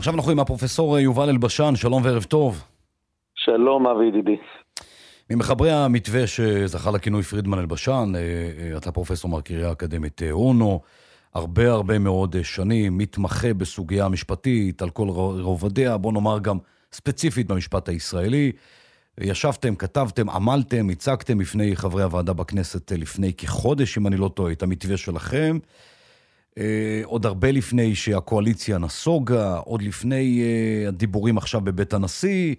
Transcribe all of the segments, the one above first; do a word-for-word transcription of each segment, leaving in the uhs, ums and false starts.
עכשיו אנחנו עם הפרופסור יובל אלבשן, שלום וערב טוב. שלום אבי ידידי. ממחברי המתווה שזכה לכינוי פרידמן אלבשן, אתה פרופסור מהקריה האקדמית אונו, הרבה הרבה מאוד שנים, מתמחה בסוגיה המשפטית, על כל רובדיה, בוא נאמר גם ספציפית במשפט הישראלי. ישבתם, כתבתם, עמלתם, הצגתם בפני חברי הוועדה בכנסת לפני כחודש, אם אני לא טועה, את המתווה שלכם. עוד הרבה לפני שהקואליציה נסוגה, עוד לפני הדיבורים עכשיו בבית הנשיא,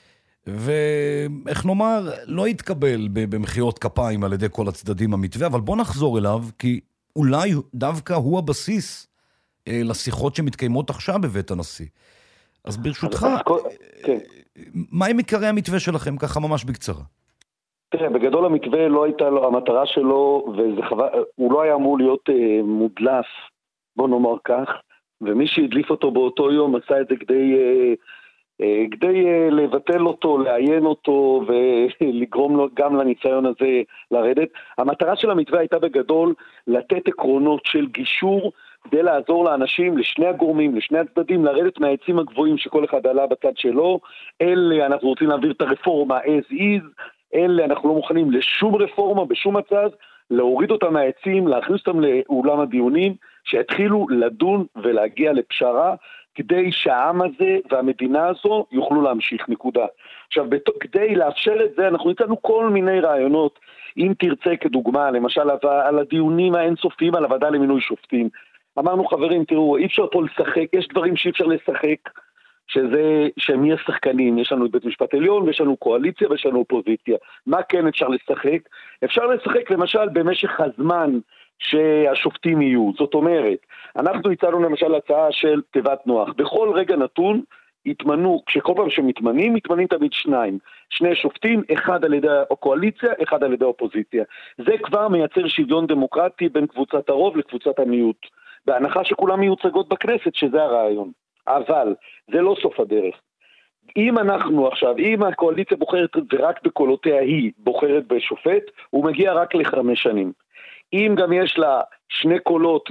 ואיך נאמר, לא יתקבל במחיאות כפיים על ידי כל הצדדים המתווה, אבל בוא נחזור אליו, כי אולי דווקא הוא הבסיס לשיחות שמתקיימות עכשיו בבית הנשיא. אז ברשותך, מה עם עיקרי המתווה שלכם, ככה ממש בקצרה? תראה, בגדול המתווה לא הייתה לו, המטרה שלו, הוא לא היה אמור להיות מודלף, בוא נאמר כך, ומי שהדליף אותו באותו יום עשה את זה כדי... כדי לבטל אותו, לעיין אותו ולגרום לו גם לניסיון הזה לרדת. המטרה של המתווה הייתה בגדול לתת עקרונות של גישור כדי לעזור לאנשים, לשני הגורמים, לשני הצדדים, לרדת מהעצים הגבוהים שכל אחד עלה בצד שלו. אלה אנחנו רוצים להעביר את הרפורמה as is, אלה אנחנו לא מוכנים לשום רפורמה בשום מצב, להוריד אותם מהעצים, להכניס אותם לאולם הדיונים, שהתחילו לדון ולהגיע לפשרה, כדי שהעם הזה והמדינה הזו יוכלו להמשיך, נקודה. עכשיו, כדי לאפשר את זה, אנחנו ניתנו כל מיני רעיונות, אם תרצה כדוגמה, למשל על הדיונים האינסופיים, על הוועדה למינוי שופטים. אמרנו, חברים, תראו, אי אפשר פה לשחק, יש דברים שאי אפשר לשחק, שזה, שהם יהיו שחקנים, יש לנו בית משפט עליון, ויש לנו קואליציה, ויש לנו אופוזיציה. מה כן אפשר לשחק? אפשר לשחק, למשל, במשך הזמן, שהשופטים יהיו. זאת אומרת, אנחנו הצענו למשל הצעה של תיבת נוח. בכל רגע נתון התמנו, כשכל פעם שמתמנים, מתמנים תמיד שניים. שני שופטים, אחד על ידי הקואליציה, אחד על ידי האופוזיציה. זה כבר מייצר שוויון דמוקרטי בין קבוצת הרוב לקבוצת המיעוט. בהנחה שכולם מיוצגות בכנסת, שזה הרעיון. אבל זה לא סוף הדרך. אם אנחנו עכשיו, אם הקואליציה בוחרת ורק בקולותיה היא בוחרת בשופט, הוא מגיע רק לחמש שנים. אם גם יש לה שני קולות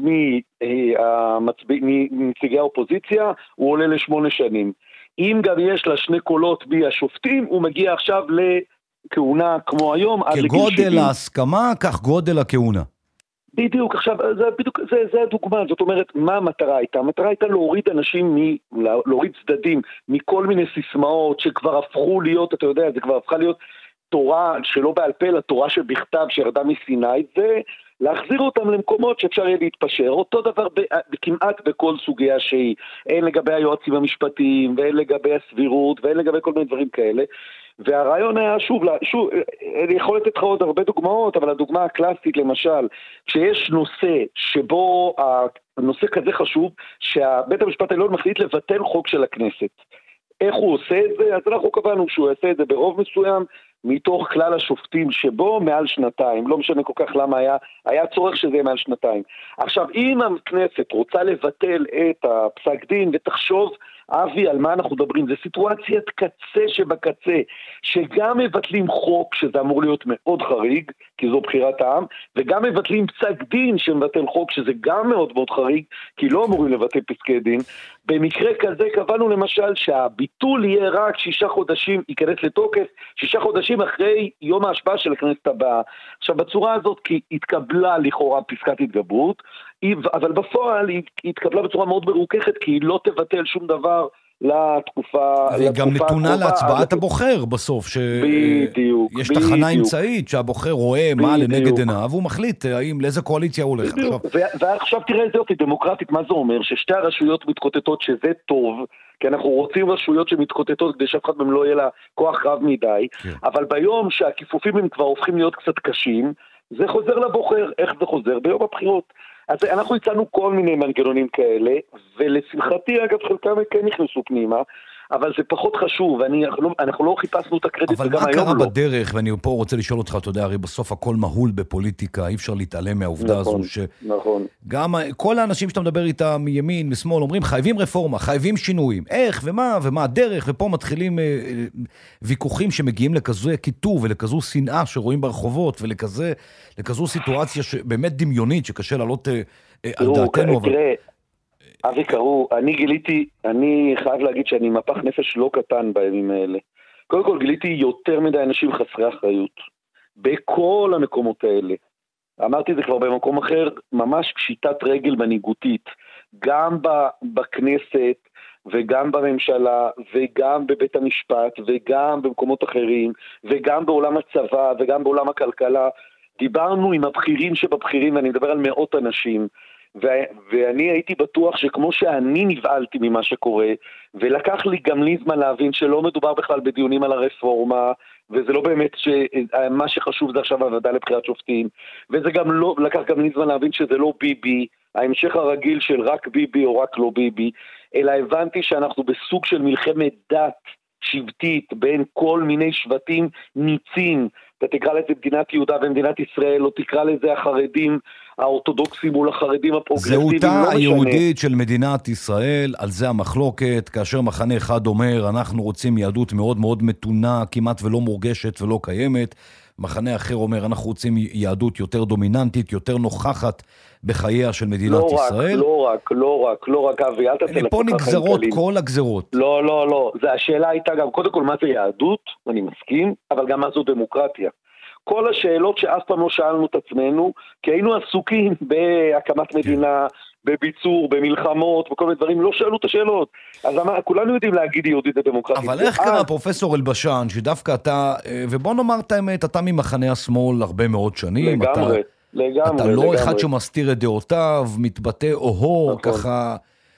מנציגי האופוזיציה, הוא עולה לשמונה שנים. אם גם יש לה שני קולות מהשופטים, הוא מגיע עכשיו לכהונה כמו היום. כגודל ההסכמה, כך גודל הכהונה. בדיוק, עכשיו, זה, בדיוק, זה, זה הדוגמה, זאת אומרת, מה המטרה הייתה? המטרה הייתה להוריד אנשים, מ, להוריד צדדים מכל מיני סיסמאות שכבר הפכו להיות, אתה יודע, זה כבר הפכה להיות תורה שלא בעל פה, לתורה שבכתב שירדה מסיני, ולהחזיר אותם למקומות שאפשר יהיה להתפשר. אותו דבר ב, כמעט בכל סוגיה שהיא, אין לגבי היועצים המשפטיים, ואין לגבי הסבירות, ואין לגבי כל מיני דברים כאלה. והרעיון היה שוב, שוב, אני יכול לתת לך עוד הרבה דוגמאות, אבל הדוגמה הקלאסית למשל, כשיש נושא שבו הנושא כזה חשוב, שהבית המשפט העליון מחליט לבטל חוק של הכנסת. איך הוא עושה את זה? אז אנחנו קבענו שהוא יעשה את זה ברוב מסוים, מתוך כלל השופטים שבו מעל שנתיים, לא משנה כל כך למה היה, היה צורך שזה יהיה מעל שנתיים. עכשיו, אם הכנסת רוצה לבטל את הפסק דין ותחשוב, אבי, על מה אנחנו מדברים? זה סיטואציית קצה שבקצה, שגם מבטלים חוק, שזה אמור להיות מאוד חריג, כי זו בחירת העם, וגם מבטלים פסק דין שמבטל חוק, שזה גם מאוד מאוד חריג, כי לא אמורים לבטל פסקי דין. במקרה כזה קבענו למשל שהביטול יהיה רק שישה חודשים, ייכנס לתוקף, שישה חודשים אחרי יום ההשפעה של הכנסת הבאה. עכשיו, בצורה הזאת, כי התקבלה לכאורה פסקת התגברות, אבל בפועל היא התקבלה בצורה מאוד מרוככת, כי היא לא תבטל שום דבר לתקופה... וגם נתונה להצבעת הבוחר בסוף, שיש תחנה אמצעית שהבוחר רואה מה לנגד עיניו, והוא מחליט האם לאיזה קואליציה הוא הולך. ועכשיו תראה איזה אותי דמוקרטית, מה זה אומר? ששתי הרשויות מתקוטטות שזה טוב, כי אנחנו רוצים רשויות שמתקוטטות כדי שאף אחד מהם לא יהיה לה כוח רב מדי, אבל ביום שהכיפופים הם כבר הופכים להיות קצת קשים, זה חוזר לבוחר. איך זה חוזר? ביום הבחירות. אז אנחנו הצענו כל מיני מנגנונים כאלה, ולשמחתי אגב חלקם כן נכנסו פנימה, אבל זה פחות חשוב, ואני, אנחנו, לא, אנחנו לא חיפשנו את הקרדיט וגם היום לא. אבל מה קרה בדרך, ואני פה רוצה לשאול אותך, אתה יודע, הרי בסוף הכל מהול בפוליטיקה, אי אפשר להתעלם מהעובדה נכון, הזו, נכון. שגם כל האנשים שאתה מדבר איתם מימין, משמאל, אומרים חייבים רפורמה, חייבים שינויים, איך ומה ומה הדרך, ופה מתחילים אה, ויכוחים שמגיעים לכזו כיתוב ולכזו שנאה שרואים ברחובות, ולכזה, לכזו סיטואציה שבאמת דמיונית, שקשה לעלות אה, על דעתנו, אבל... אבי קראו, אני גיליתי, אני חייב להגיד שאני מפח נפש לא קטן בימים האלה. קודם כל גיליתי יותר מדי אנשים חסרי אחריות. בכל המקומות האלה. אמרתי זה כבר במקום אחר, ממש פשיטת רגל מנהיגותית. גם בכנסת, וגם בממשלה, וגם בבית המשפט, וגם במקומות אחרים, וגם בעולם הצבא, וגם בעולם הכלכלה. דיברנו עם הבכירים שבבכירים, ואני מדבר על מאות אנשים, ו- ואני הייתי בטוח שכמו שאני נבעלתי ממה שקורה, ולקח לי גם לי זמן להבין שלא מדובר בכלל בדיונים על הרפורמה, וזה לא באמת שמה שחשוב זה עכשיו הוועדה לבחירת שופטים, וזה גם לא, לקח גם לי זמן להבין שזה לא ביבי, ההמשך הרגיל של רק ביבי או רק לא ביבי, אלא הבנתי שאנחנו בסוג של מלחמת דת שבטית בין כל מיני שבטים ניצים, אתה תקרא לזה מדינת יהודה ומדינת ישראל, או תקרא לזה החרדים האורתודוקסים מול החרדים הפרוגרסיביים, זהותה היהודית של מדינת ישראל, על זה המחלוקת, כאשר מחנה אחד אומר, אנחנו רוצים יהדות מאוד מאוד מתונה, כמעט ולא מורגשת ולא קיימת, מחנה אחר אומר, אנחנו רוצים יהדות יותר דומיננטית, יותר נוכחת בחייה של מדינת לא ישראל. רק, לא רק, לא רק, לא רק, אבי, אל תצא פה נגזרות כל הגזרות. לא, לא, לא, זה השאלה הייתה גם, קודם כל מה זה יהדות, אני מסכים, אבל גם מה זו דמוקרטיה. כל השאלות שאף פעם לא שאלנו את עצמנו, כי היינו עסוקים בהקמת מדינה, בביצור, במלחמות, וכל מיני דברים, לא שאלו את השאלות. אז כולנו יודעים להגיד יהודית ודמוקרטית. אבל איך קרה, פרופסור אלבשן, שדווקא אתה, ובוא נאמר את האמת, אתה ממחנה השמאל הרבה מאוד שנים. לגמרי, אתה, לגמרי. אתה לא לגמרי. אחד שמסתיר את דעותיו, מתבטא אוהו, נכון. ככה,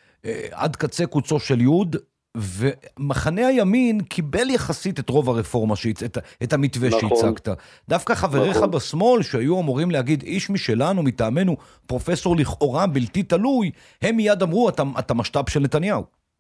עד קצה קוצו של יוד, ומחנה הימין קיבל יחסית את רוב הרפורמה, את, את המתווה נכון. שהצגת. דווקא חבריך נכון. בשמאל, שהיו אמורים להגיד, איש משלנו, מטעמנו, פרופסור לכאורה בלתי תלוי, הם מיד אמרו, אתה, אתה משת"פ של נתניהו.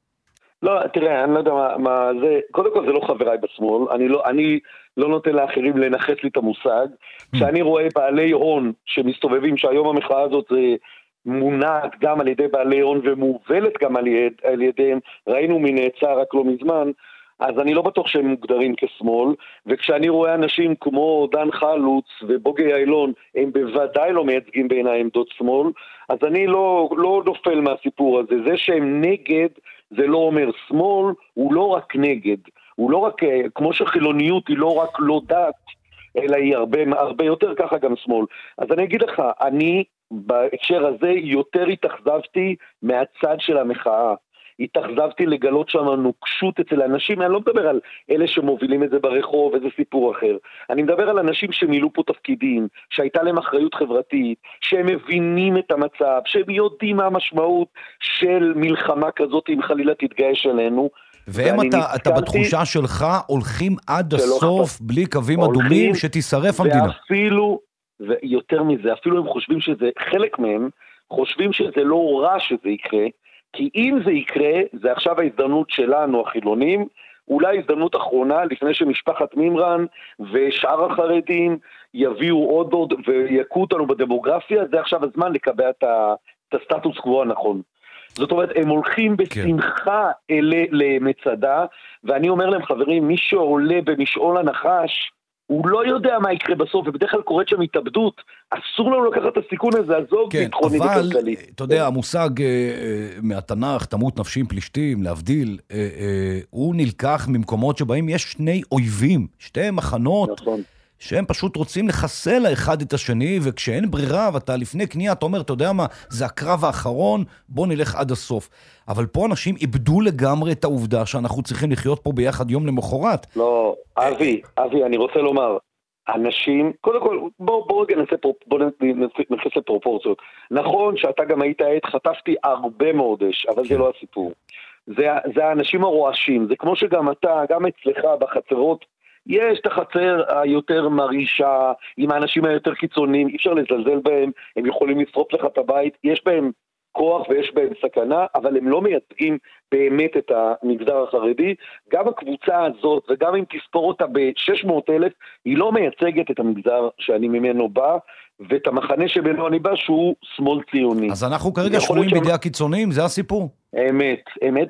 לא, תראה, אני לא יודע מה, מה זה, קודם כל זה לא חבריי בשמאל, אני לא, אני לא נותן לאחרים לנחש לי את המושג, כשאני רואה בעלי הון שמסתובבים, שהיום המחאה הזאת זה מונעת גם על ידי בעלי הון ומובלת גם על, יד, על ידיהם, ראינו מי נעצר רק לא מזמן, אז אני לא בטוח שהם מוגדרים כשמאל, וכשאני רואה אנשים כמו דן חלוץ ובוגי איילון, הם בוודאי לא מייצגים בעיניי עמדות שמאל, אז אני לא, לא נופל מהסיפור הזה, זה שהם נגד, זה לא אומר שמאל, הוא לא רק נגד, הוא לא רק, כמו שחילוניות היא לא רק לא דת, אלא היא הרבה, הרבה יותר ככה גם שמאל. אז אני אגיד לך, אני בהקשר הזה יותר התאכזבתי מהצד של המחאה. התאכזבתי לגלות שם נוקשות אצל אנשים, אני לא מדבר על אלה שמובילים את זה ברחוב, איזה סיפור אחר. אני מדבר על אנשים שמילאו פה תפקידים, שהייתה להם אחריות חברתית, שהם מבינים את המצב, שהם יודעים מה המשמעות של מלחמה כזאת אם חלילה תתגייש עלינו. והם אתה, אתה בתחושה שלך הולכים עד הסוף בלי קווים אדומים שתישרף המדינה. ואפילו, ויותר מזה, אפילו הם חושבים שזה, חלק מהם חושבים שזה לא רע שזה יקרה, כי אם זה יקרה, זה עכשיו ההזדמנות שלנו, החילונים, אולי הזדמנות אחרונה, לפני שמשפחת מימרן ושאר החרדים יביאו עוד עוד ויקו אותנו בדמוגרפיה, זה עכשיו הזמן לקבע את, ה, את הסטטוס קוו הנכון. זאת אומרת, הם הולכים בשמחה אלה למצדה, ואני אומר להם, חברים, מי שעולה במשעול הנחש, הוא לא יודע מה יקרה בסוף, ובדרך כלל קורית שם התאבדות, אסור לנו לקחת את הסיכון הזה, עזוב כן, ביטחוני וכלכלי. אבל, אתה יודע, המושג אה, אה, מהתנ"ך, תמות נפשים פלישתים, להבדיל, אה, אה, הוא נלקח ממקומות שבהם יש שני אויבים, שתי מחנות, נכון. שהם פשוט רוצים לחסל לאחד את השני, וכשאין ברירה, ואתה לפני קנייה, אתה אומר, אתה יודע מה, זה הקרב האחרון, בוא נלך עד הסוף. אבל פה אנשים איבדו לגמרי את העובדה שאנחנו צריכים לחיות פה ביחד יום למחרת. לא, אבי, אבי, אני רוצה לומר, אנשים, קודם כל, בוא, בוא רגע נעשה, בוא נכנס לפרופורציות. נכון שאתה גם היית עד, חטפתי הרבה מאוד אש, אבל זה לא הסיפור. זה, זה האנשים הרועשים, זה כמו שגם אתה, גם אצלך בחצרות, יש את החצר היותר מרעישה, עם האנשים היותר קיצוניים, אי אפשר לזלזל בהם, הם יכולים לשרוף לך את הבית, יש בהם כוח ויש בהם סכנה, אבל הם לא מייצגים באמת את המגזר החרדי. גם הקבוצה הזאת, וגם אם תספור אותה ב-שש מאות אלף, היא לא מייצגת את המגזר שאני ממנו בא, ואת המחנה שבינו אני בא, שהוא שמאל ציוני. אז אנחנו כרגע שבויים בידי הקיצוניים, זה הסיפור? אמת, אמת,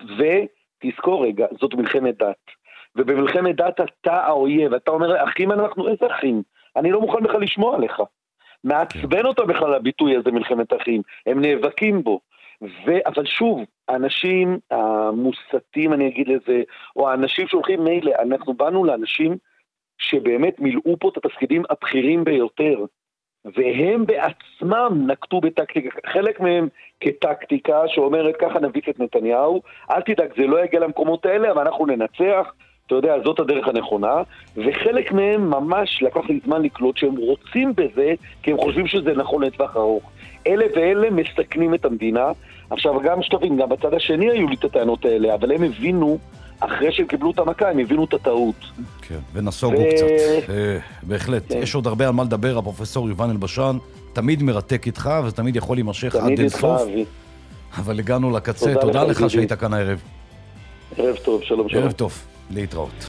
ותזכור רגע, זאת מלחמת דת. ובמלחמת דת אתה האויב, אתה אומר, אחים אנחנו, איזה אחים? אני לא מוכן בכלל לשמוע עליך. מעצבן אותה בכלל הביטוי הזה מלחמת אחים, הם נאבקים בו. ו- אבל שוב, האנשים המוסתים, אני אגיד לזה, או האנשים שהולכים מילא, אנחנו באנו לאנשים שבאמת מילאו פה את התפקידים הבכירים ביותר, והם בעצמם נקטו בטקטיקה, חלק מהם כטקטיקה שאומרת ככה נביק את נתניהו, אל תדאג, זה לא יגיע למקומות האלה, אבל אנחנו ננצח, אתה יודע, זאת הדרך הנכונה, וחלק מהם ממש לקח לי זמן לקלוט שהם רוצים בזה, כי הם חושבים שזה נכון לטווח ארוך. אלה ואלה מסכנים את המדינה. עכשיו גם שתבין, גם בצד השני היו לי את הטענות האלה, אבל הם הבינו, אחרי שהם קיבלו את המכה, הם הבינו את הטעות. כן, ונסוגו ו... קצת. אה, בהחלט. כן. יש עוד הרבה על מה לדבר, הפרופסור יובל אלבשן, תמיד מרתק איתך, ותמיד יכול להימשך עד אין סוף. אבי. אבל הגענו לקצה, תודה, תודה לך שהיית כאן הערב. ערב טוב, שלום שלום. ערב טוב, להתראות.